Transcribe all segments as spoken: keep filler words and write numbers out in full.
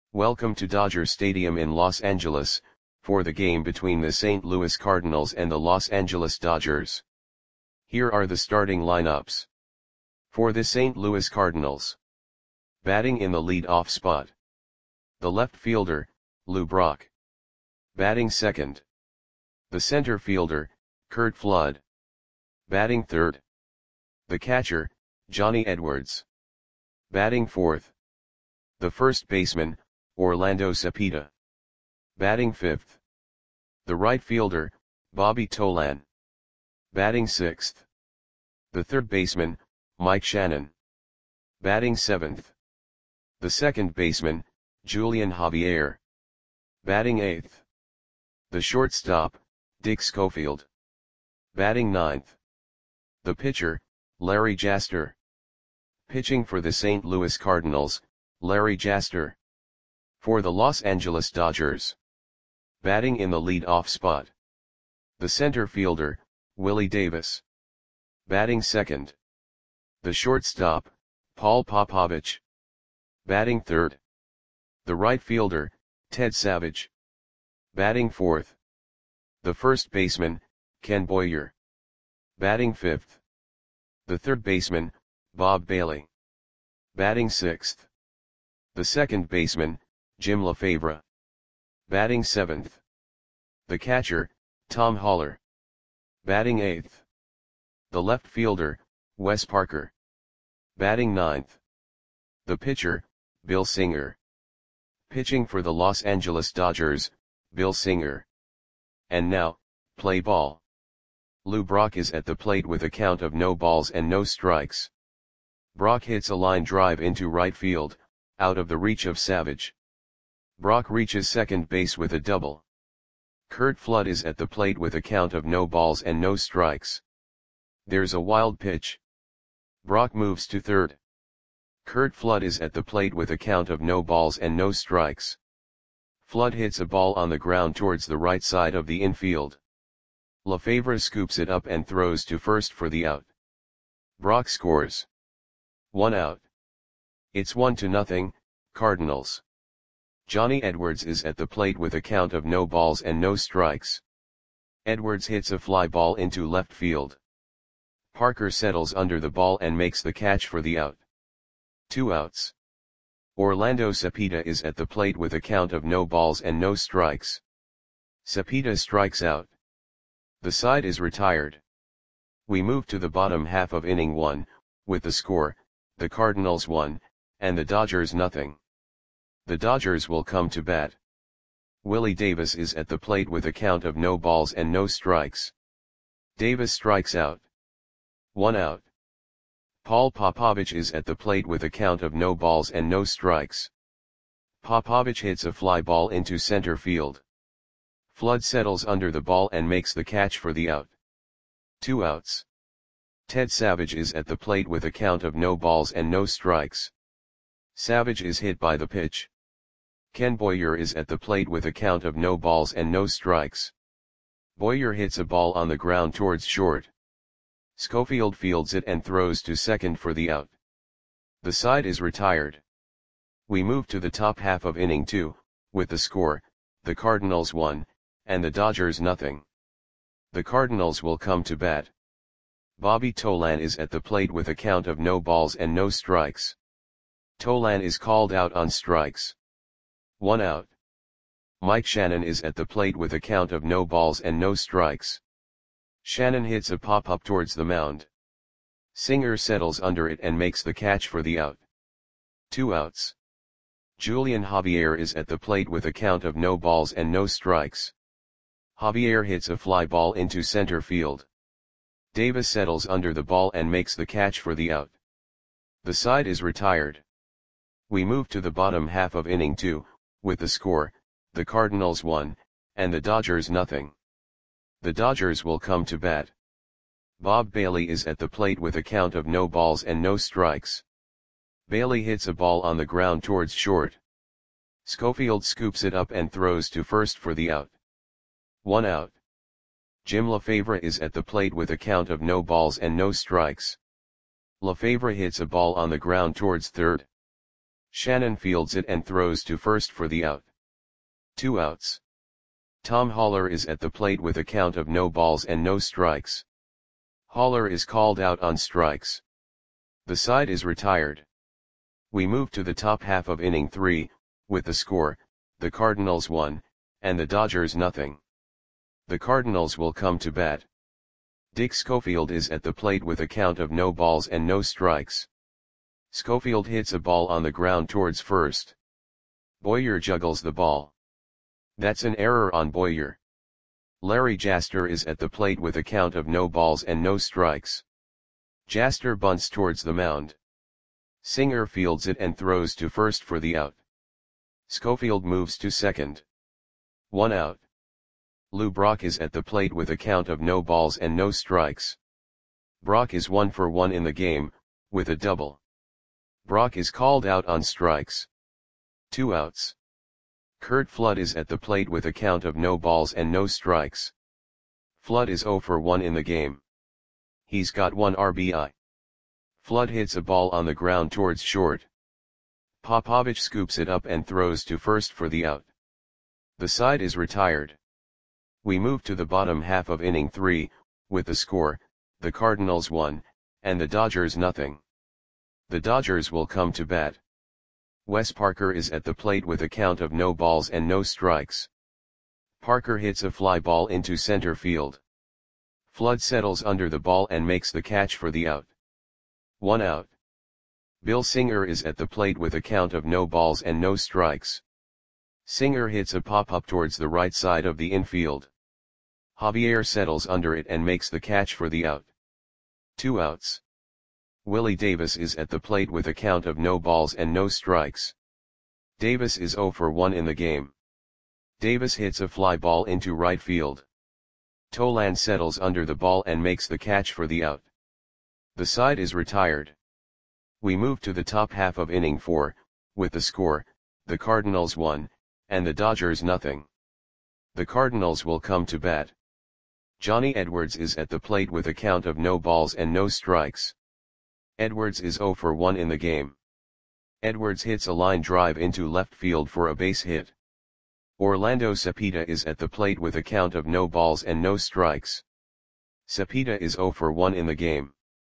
Welcome to Dodger Stadium in Los Angeles, for the game between the Saint Louis Cardinals and the Los Angeles Dodgers. Here are the starting lineups. For the Saint Louis Cardinals. Batting in the lead-off spot. The left fielder, Lou Brock. Batting second. The center fielder, Curt Flood. Batting third. The catcher, Johnny Edwards. Batting fourth. The first baseman, Orlando Cepeda. Batting fifth. The right fielder, Bobby Tolan. Batting sixth. The third baseman, Mike Shannon. Batting seventh. The second baseman, Julian Javier. Batting eighth. The shortstop, Dick Schofield. Batting ninth. The pitcher, Larry Jaster. Pitching for the Saint Louis Cardinals, Larry Jaster. For the Los Angeles Dodgers. Batting in the lead-off spot. The center fielder, Willie Davis. Batting second. The shortstop, Paul Popovich. Batting third. The right fielder, Ted Savage. Batting fourth. The first baseman, Ken Boyer. Batting fifth. The third baseman, Bob Bailey. Batting sixth. The second baseman, Jim LaFavre. Batting seventh. The catcher, Tom Haller. Batting eighth. The left fielder, Wes Parker. Batting ninth. The pitcher, Bill Singer. Pitching for the Los Angeles Dodgers, Bill Singer. And now, play ball. Lou Brock is at the plate with a count of no balls and no strikes. Brock hits a line drive into right field, out of the reach of Savage. Brock reaches second base with a double. Curt Flood is at the plate with a count of no balls and no strikes. There's a wild pitch. Brock moves to third. Curt Flood is at the plate with a count of no balls and no strikes. Flood hits a ball on the ground towards the right side of the infield. LaFavre scoops it up and throws to first for the out. Brock scores. One out. It's one to nothing, Cardinals. Johnny Edwards is at the plate with a count of no balls and no strikes. Edwards hits a fly ball into left field. Parker settles under the ball and makes the catch for the out. Two outs. Orlando Cepeda is at the plate with a count of no balls and no strikes. Cepeda strikes out. The side is retired. We move to the bottom half of inning one, with the score, the Cardinals one, and the Dodgers nothing. The Dodgers will come to bat. Willie Davis is at the plate with a count of no balls and no strikes. Davis strikes out. One out. Paul Popovich is at the plate with a count of no balls and no strikes. Popovich hits a fly ball into center field. Flood settles under the ball and makes the catch for the out. Two outs. Ted Savage is at the plate with a count of no balls and no strikes. Savage is hit by the pitch. Ken Boyer is at the plate with a count of no balls and no strikes. Boyer hits a ball on the ground towards short. Schofield fields it and throws to second for the out. The side is retired. We move to the top half of inning two, with the score, the Cardinals one, and the Dodgers nothing. The Cardinals will come to bat. Bobby Tolan is at the plate with a count of no balls and no strikes. Tolan is called out on strikes. One out. Mike Shannon is at the plate with a count of no balls and no strikes. Shannon hits a pop-up towards the mound. Singer settles under it and makes the catch for the out. Two outs. Julian Javier is at the plate with a count of no balls and no strikes. Javier hits a fly ball into center field. Davis settles under the ball and makes the catch for the out. The side is retired. We move to the bottom half of inning two, with the score, the Cardinals one, and the Dodgers nothing. The Dodgers will come to bat. Bob Bailey is at the plate with a count of no balls and no strikes. Bailey hits a ball on the ground towards short. Schofield scoops it up and throws to first for the out. One out. Jim LaFavre is at the plate with a count of no balls and no strikes. LaFavre hits a ball on the ground towards third. Shannon fields it and throws to first for the out. Two outs. Tom Haller is at the plate with a count of no balls and no strikes. Haller is called out on strikes. The side is retired. We move to the top half of inning three, with the score, the Cardinals one, and the Dodgers nothing. The Cardinals will come to bat. Dick Schofield is at the plate with a count of no balls and no strikes. Schofield hits a ball on the ground towards first. Boyer juggles the ball. That's an error on Boyer. Larry Jaster is at the plate with a count of no balls and no strikes. Jaster bunts towards the mound. Singer fields it and throws to first for the out. Schofield moves to second. One out. Lou Brock is at the plate with a count of no balls and no strikes. Brock is one for one in the game, with a double. Brock is called out on strikes. Two outs. Curt Flood is at the plate with a count of no balls and no strikes. Flood is oh for one in the game. He's got one R B I. Flood hits a ball on the ground towards short. Popovich scoops it up and throws to first for the out. The side is retired. We move to the bottom half of inning three, with the score, the Cardinals one, and the Dodgers nothing. The Dodgers will come to bat. Wes Parker is at the plate with a count of no balls and no strikes. Parker hits a fly ball into center field. Flood settles under the ball and makes the catch for the out. One out. Bill Singer is at the plate with a count of no balls and no strikes. Singer hits a pop-up towards the right side of the infield. Javier settles under it and makes the catch for the out. Two outs. Willie Davis is at the plate with a count of no balls and no strikes. Davis is oh for one in the game. Davis hits a fly ball into right field. Tolan settles under the ball and makes the catch for the out. The side is retired. We move to the top half of inning four, with the score, the Cardinals one, and the Dodgers nothing. The Cardinals will come to bat. Johnny Edwards is at the plate with a count of no balls and no strikes. Edwards is oh for one in the game. Edwards hits a line drive into left field for a base hit. Orlando Cepeda is at the plate with a count of no balls and no strikes. Cepeda is oh for one in the game.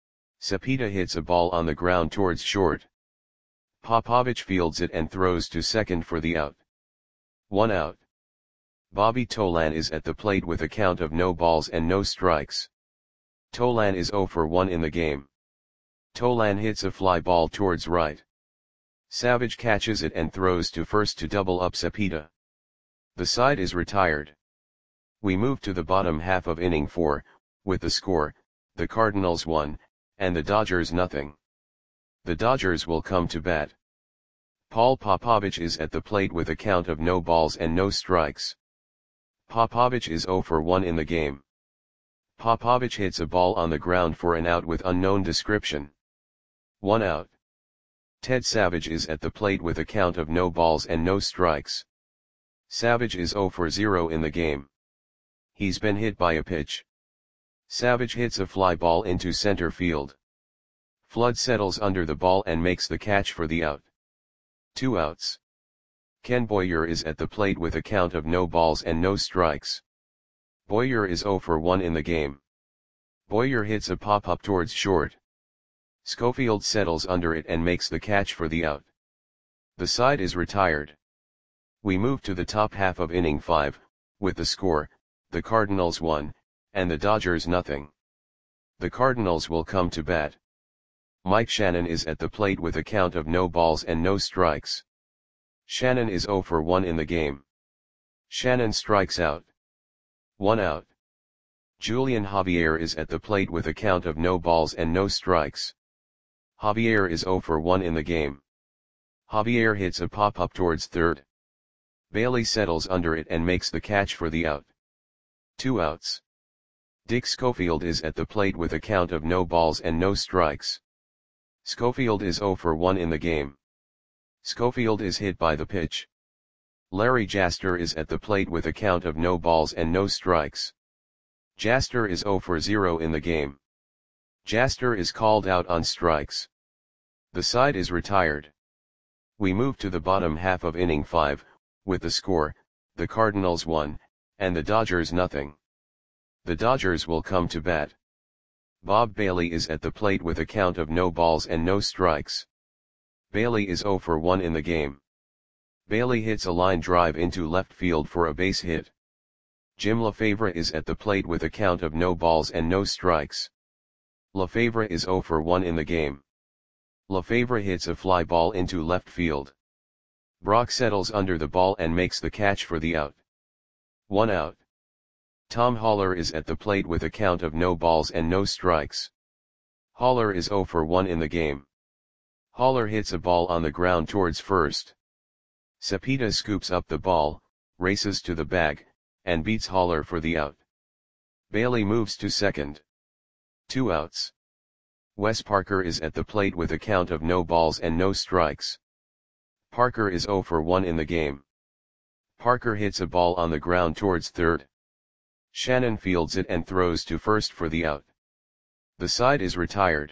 Cepeda hits a ball on the ground towards short. Popovich fields it and throws to second for the out. One out. Bobby Tolan is at the plate with a count of no balls and no strikes. Tolan is oh for one in the game. Tolan hits a fly ball towards right. Savage catches it and throws to first to double up Cepeda. The side is retired. We move to the bottom half of inning four, with the score, the Cardinals one, and the Dodgers nothing. The Dodgers will come to bat. Paul Popovich is at the plate with a count of no balls and no strikes. Popovich is oh for one in the game. Popovich hits a ball on the ground for an out with unknown description. One out. Ted Savage is at the plate with a count of no balls and no strikes. Savage is oh for zero in the game. He's been hit by a pitch. Savage hits a fly ball into center field. Flood settles under the ball and makes the catch for the out. Two outs. Ken Boyer is at the plate with a count of no balls and no strikes. Boyer is oh for one in the game. Boyer hits a pop-up towards short. Schofield settles under it and makes the catch for the out. The side is retired. We move to the top half of inning five, with the score, the Cardinals one, and the Dodgers nothing. The Cardinals will come to bat. Mike Shannon is at the plate with a count of no balls and no strikes. Shannon is oh for one in the game. Shannon strikes out. One out. Julian Javier is at the plate with a count of no balls and no strikes. Javier is oh for one in the game. Javier hits a pop-up towards third. Bailey settles under it and makes the catch for the out. Two outs. Dick Schofield is at the plate with a count of no balls and no strikes. Schofield is oh for one in the game. Schofield is hit by the pitch. Larry Jaster is at the plate with a count of no balls and no strikes. Jaster is oh for zero in the game. Jaster is called out on strikes. The side is retired. We move to the bottom half of inning five, with the score, the Cardinals one, and the Dodgers nothing. The Dodgers will come to bat. Bob Bailey is at the plate with a count of no balls and no strikes. Bailey is oh for one in the game. Bailey hits a line drive into left field for a base hit. Jim LaFavre is at the plate with a count of no balls and no strikes. LaFavre is oh for one in the game. LaFavre hits a fly ball into left field. Brock settles under the ball and makes the catch for the out. One out. Tom Haller is at the plate with a count of no balls and no strikes. Haller is oh for one in the game. Haller hits a ball on the ground towards first. Cepeda scoops up the ball, races to the bag, and beats Haller for the out. Bailey moves to second. Two outs. Wes Parker is at the plate with a count of no balls and no strikes. Parker is oh for one in the game. Parker hits a ball on the ground towards third. Shannon fields it and throws to first for the out. The side is retired.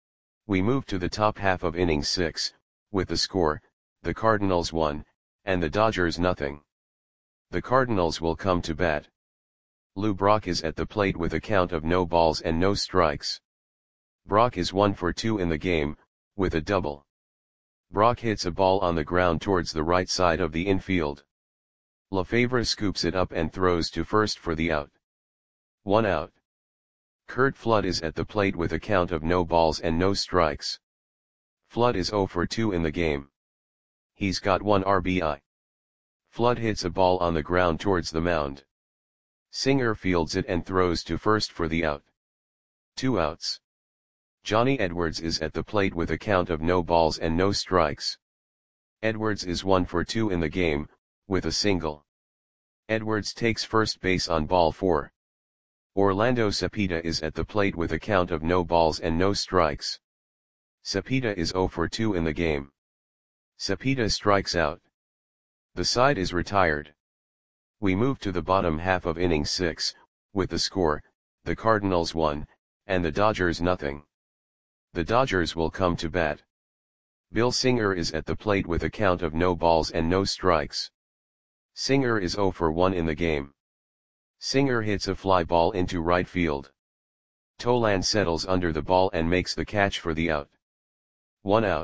We move to the top half of inning six, with the score, the Cardinals one, and the Dodgers nothing. The Cardinals will come to bat. Lou Brock is at the plate with a count of no balls and no strikes. Brock is one for two in the game, with a double. Brock hits a ball on the ground towards the right side of the infield. LaFavre scoops it up and throws to first for the out. One out. Curt Flood is at the plate with a count of no balls and no strikes. Flood is oh for two in the game. He's got one R B I. Flood hits a ball on the ground towards the mound. Singer fields it and throws to first for the out. Two outs. Johnny Edwards is at the plate with a count of no balls and no strikes. Edwards is one for two in the game, with a single. Edwards takes first base on ball four. Orlando Cepeda is at the plate with a count of no balls and no strikes. Cepeda is oh for two in the game. Cepeda strikes out. The side is retired. We move to the bottom half of inning six, with the score, the Cardinals one, and the Dodgers nothing. The Dodgers will come to bat. Bill Singer is at the plate with a count of no balls and no strikes. Singer is oh for one in the game. Singer hits a fly ball into right field. Tolan settles under the ball and makes the catch for the out. One out.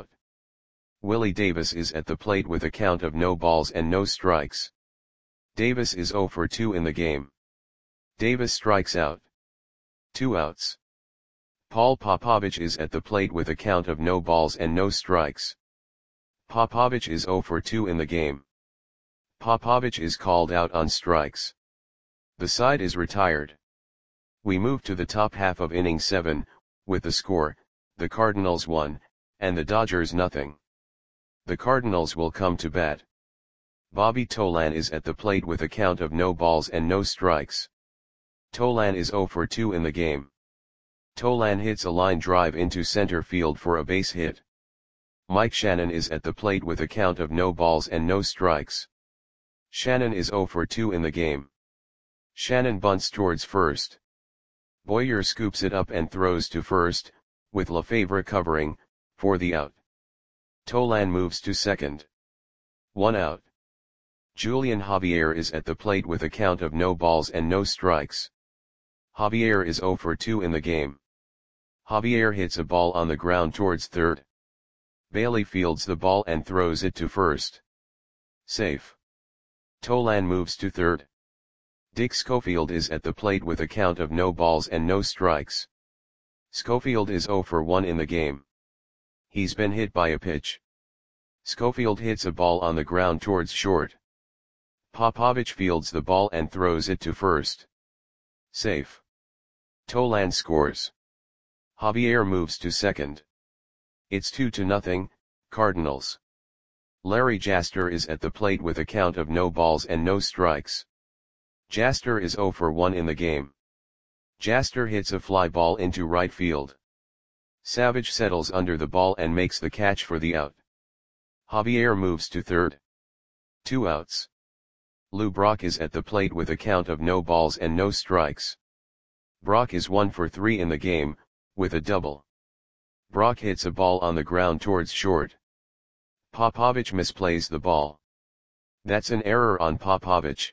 Willie Davis is at the plate with a count of no balls and no strikes. Davis is oh for two in the game. Davis strikes out. Two outs. Paul Popovich is at the plate with a count of no balls and no strikes. Popovich is oh for two in the game. Popovich is called out on strikes. The side is retired. We move to the top half of inning seven, with the score, the Cardinals one, and the Dodgers nothing. The Cardinals will come to bat. Bobby Tolan is at the plate with a count of no balls and no strikes. Tolan is oh for two in the game. Tolan hits a line drive into center field for a base hit. Mike Shannon is at the plate with a count of no balls and no strikes. Shannon is oh for two in the game. Shannon bunts towards first. Boyer scoops it up and throws to first, with LaFavre covering, for the out. Tolan moves to second. One out. Julian Javier is at the plate with a count of no balls and no strikes. Javier is oh for two in the game. Javier hits a ball on the ground towards third. Bailey fields the ball and throws it to first. Safe. Tolan moves to third. Dick Schofield is at the plate with a count of no balls and no strikes. Schofield is oh for one in the game. He's been hit by a pitch. Schofield hits a ball on the ground towards short. Popovich fields the ball and throws it to first. Safe. Tolan scores. Javier moves to second. It's two to nothing, Cardinals. Larry Jaster is at the plate with a count of no balls and no strikes. Jaster is oh for one in the game. Jaster hits a fly ball into right field. Savage settles under the ball and makes the catch for the out. Javier moves to third. Two outs. Lou Brock is at the plate with a count of no balls and no strikes. Brock is one for three in the game, with a double. Brock hits a ball on the ground towards short. Popovich misplays the ball. That's an error on Popovich.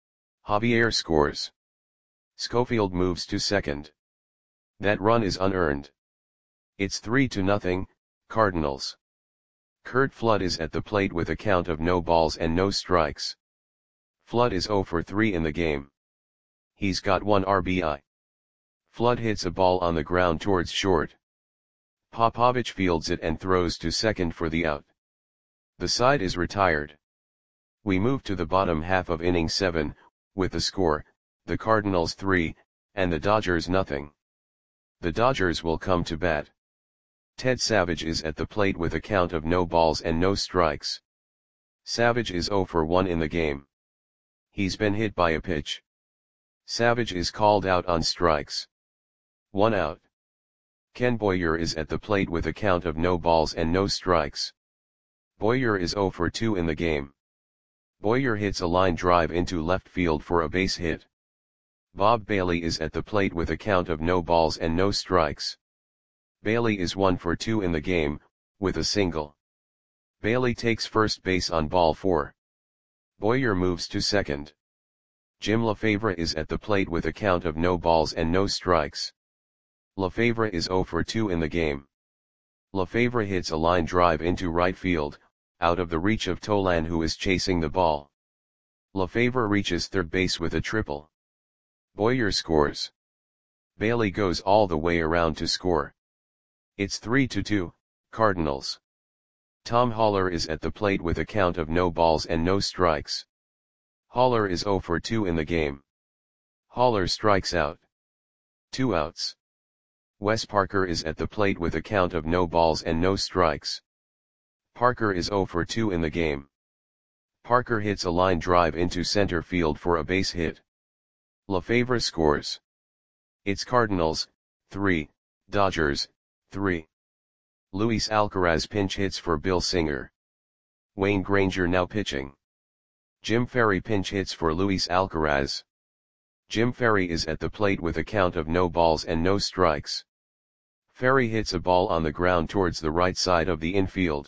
Javier scores. Schofield moves to second. That run is unearned. It's three to nothing, Cardinals. Curt Flood is at the plate with a count of no balls and no strikes. Flood is zero for three in the game. He's got one R B I. Flood hits a ball on the ground towards short. Popovich fields it and throws to second for the out. The side is retired. We move to the bottom half of inning seven, with the score, the Cardinals three, and the Dodgers nothing. The Dodgers will come to bat. Ted Savage is at the plate with a count of no balls and no strikes. Savage is zero for one in the game. He's been hit by a pitch. Savage is called out on strikes. One out. Ken Boyer is at the plate with a count of no balls and no strikes. Boyer is zero for two in the game. Boyer hits a line drive into left field for a base hit. Bob Bailey is at the plate with a count of no balls and no strikes. Bailey is one for two in the game, with a single. Bailey takes first base on ball four. Boyer moves to second. Jim LaFavre is at the plate with a count of no balls and no strikes. LaFavre is zero for two in the game. LaFavre hits a line drive into right field, out of the reach of Tolan, who is chasing the ball. LaFavre reaches third base with a triple. Boyer scores. Bailey goes all the way around to score. It's three to two, Cardinals. Tom Haller is at the plate with a count of no balls and no strikes. Haller is zero for two in the game. Haller strikes out. Two outs. Wes Parker is at the plate with a count of no balls and no strikes. Parker is zero for two in the game. Parker hits a line drive into center field for a base hit. LaFavre scores. It's Cardinals, three, Dodgers, three. Luis Alcaraz pinch hits for Bill Singer. Wayne Granger now pitching. Jim Ferry pinch hits for Luis Alcaraz. Jim Ferry is at the plate with a count of no balls and no strikes. Ferry hits a ball on the ground towards the right side of the infield.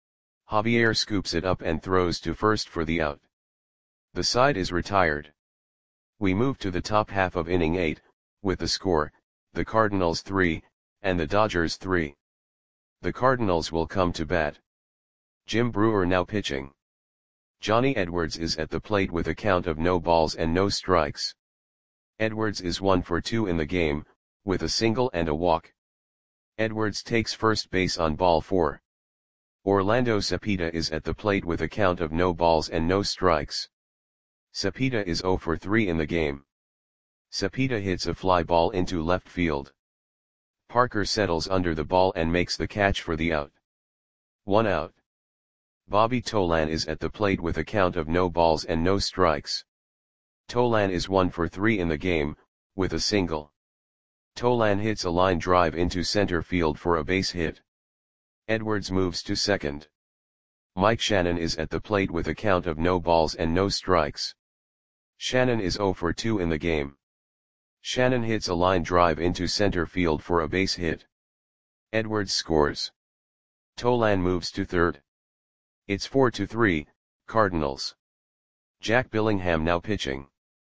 Javier scoops it up and throws to first for the out. The side is retired. We move to the top half of inning eight, with the score, the Cardinals three, and the Dodgers three. The Cardinals will come to bat. Jim Brewer now pitching. Johnny Edwards is at the plate with a count of no balls and no strikes. Edwards is one for two in the game, with a single and a walk. Edwards takes first base on ball four. Orlando Cepeda is at the plate with a count of no balls and no strikes. Cepeda is zero for three in the game. Cepeda hits a fly ball into left field. Parker settles under the ball and makes the catch for the out. One out. Bobby Tolan is at the plate with a count of no balls and no strikes. Tolan is one for three in the game, with a single. Tolan hits a line drive into center field for a base hit. Edwards moves to second. Mike Shannon is at the plate with a count of no balls and no strikes. Shannon is zero for two in the game. Shannon hits a line drive into center field for a base hit. Edwards scores. Tolan moves to third. It's four to three, Cardinals. Jack Billingham now pitching.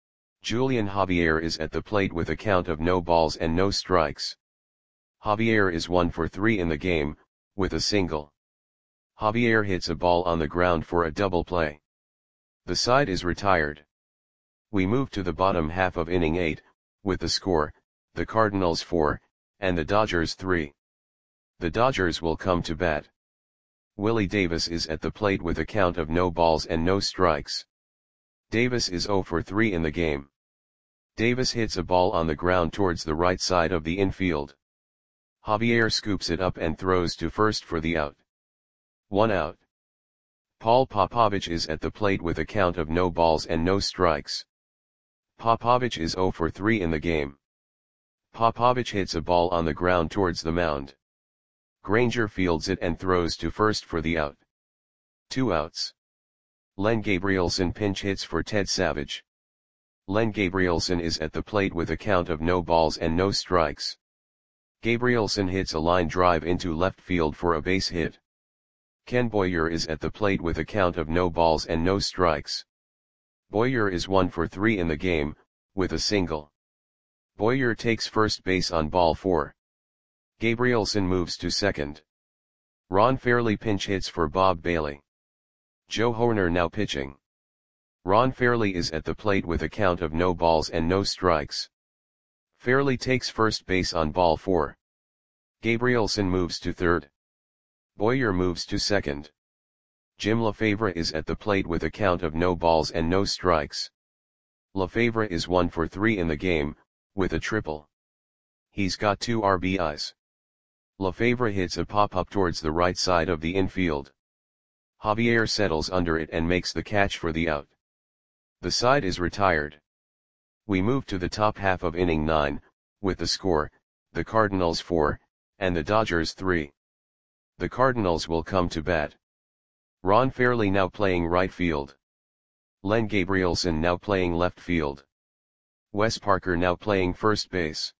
Julian Javier is at the plate with a count of no balls and no strikes. Javier is one for three in the game, with a single. Javier hits a ball on the ground for a double play. The side is retired. We move to the bottom half of inning eight, with the score, the Cardinals four, and the Dodgers three. The Dodgers will come to bat. Willie Davis is at the plate with a count of no balls and no strikes. Davis is zero for three in the game. Davis hits a ball on the ground towards the right side of the infield. Javier scoops it up and throws to first for the out. One out. Paul Popovich is at the plate with a count of no balls and no strikes. Popovich is zero for three in the game. Popovich hits a ball on the ground towards the mound. Granger fields it and throws to first for the out. Two outs. Len Gabrielson pinch hits for Ted Savage. Len Gabrielson is at the plate with a count of no balls and no strikes. Gabrielson hits a line drive into left field for a base hit. Ken Boyer is at the plate with a count of no balls and no strikes. Boyer is one for three in the game, with a single. Boyer takes first base on ball four. Gabrielson moves to second. Ron Fairly pinch hits for Bob Bailey. Joe Hoerner now pitching. Ron Fairly is at the plate with a count of no balls and no strikes. Fairly takes first base on ball four. Gabrielson moves to third. Boyer moves to second. Jim Lefebvre is at the plate with a count of no balls and no strikes. Lefebvre is one for three in the game, with a triple. He's got two R B Is. Lefebvre hits a pop-up towards the right side of the infield. Javier settles under it and makes the catch for the out. The side is retired. We move to the top half of inning nine, with the score, the Cardinals four, and the Dodgers three. The Cardinals will come to bat. Ron Fairly now playing right field. Len Gabrielson now playing left field. Wes Parker now playing first base.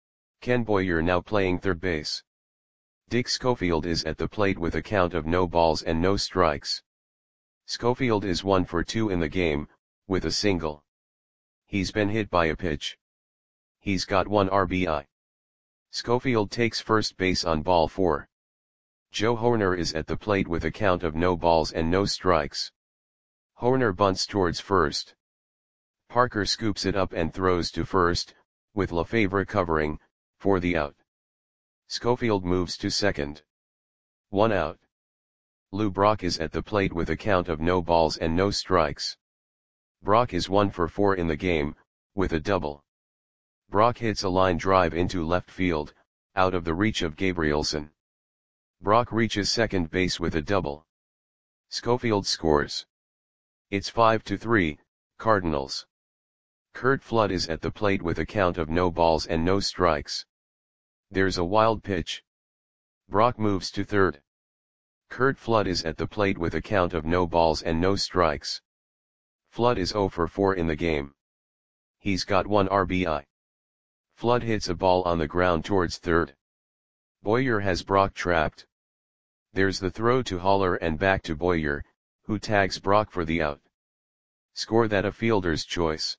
Ken Boyer now playing third base. Dick Schofield is at the plate with a count of no balls and no strikes. Schofield is one for two in the game, with a single. He's been hit by a pitch. He's got one R B I. Schofield takes first base on ball four. Joe Hoerner is at the plate with a count of no balls and no strikes. Hoerner bunts towards first. Parker scoops it up and throws to first, with Lefebvre covering, for the out. Schofield moves to second. One out. Lou Brock is at the plate with a count of no balls and no strikes. Brock is one for four in the game, with a double. Brock hits a line drive into left field, out of the reach of Gabrielson. Brock reaches second base with a double. Schofield scores. It's five to three, Cardinals. Curt Flood is at the plate with a count of no balls and no strikes. There's a wild pitch. Brock moves to third. Curt Flood is at the plate with a count of no balls and no strikes. Flood is zero for four in the game. He's got one R B I. Flood hits a ball on the ground towards third. Boyer has Brock trapped. There's the throw to Haller and back to Boyer, who tags Brock for the out. Score that a fielder's choice.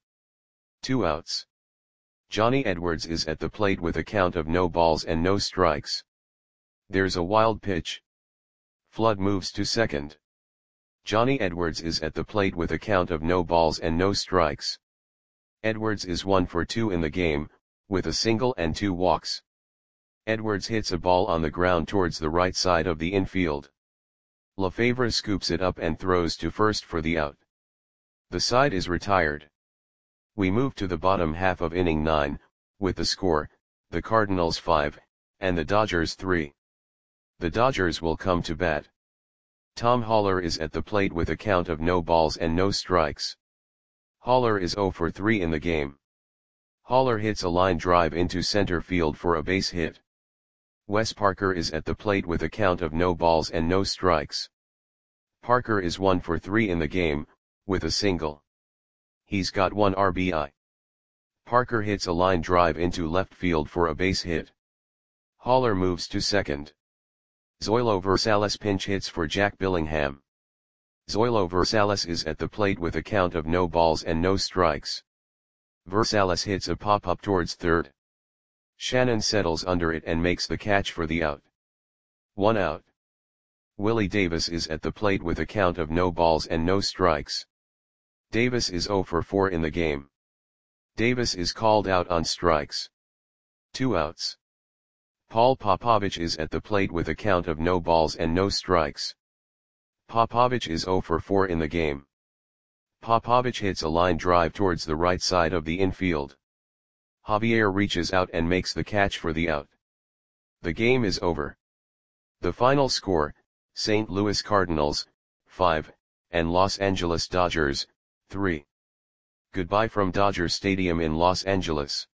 Two outs. Johnny Edwards is at the plate with a count of no balls and no strikes. There's a wild pitch. Flood moves to second. Johnny Edwards is at the plate with a count of no balls and no strikes. Edwards is one for two in the game, with a single and two walks. Edwards hits a ball on the ground towards the right side of the infield. Lefebvre scoops it up and throws to first for the out. The side is retired. We move to the bottom half of inning nine, with the score, the Cardinals five, and the Dodgers three. The Dodgers will come to bat. Tom Haller is at the plate with a count of no balls and no strikes. Haller is zero for three in the game. Haller hits a line drive into center field for a base hit. Wes Parker is at the plate with a count of no balls and no strikes. Parker is one for three in the game, with a single. He's got one R B I. Parker hits a line drive into left field for a base hit. Haller moves to second. Zoilo Versalles pinch hits for Jack Billingham. Zoilo Versalles is at the plate with a count of no balls and no strikes. Versalles hits a pop-up towards third. Shannon settles under it and makes the catch for the out. One out. Willie Davis is at the plate with a count of no balls and no strikes. Davis is zero for four in the game. Davis is called out on strikes. Two outs. Paul Popovich is at the plate with a count of no balls and no strikes. Popovich is zero for four in the game. Popovich hits a line drive towards the right side of the infield. Javier reaches out and makes the catch for the out. The game is over. The final score, Saint Louis Cardinals, five, and Los Angeles Dodgers, three. Goodbye from Dodger Stadium in Los Angeles.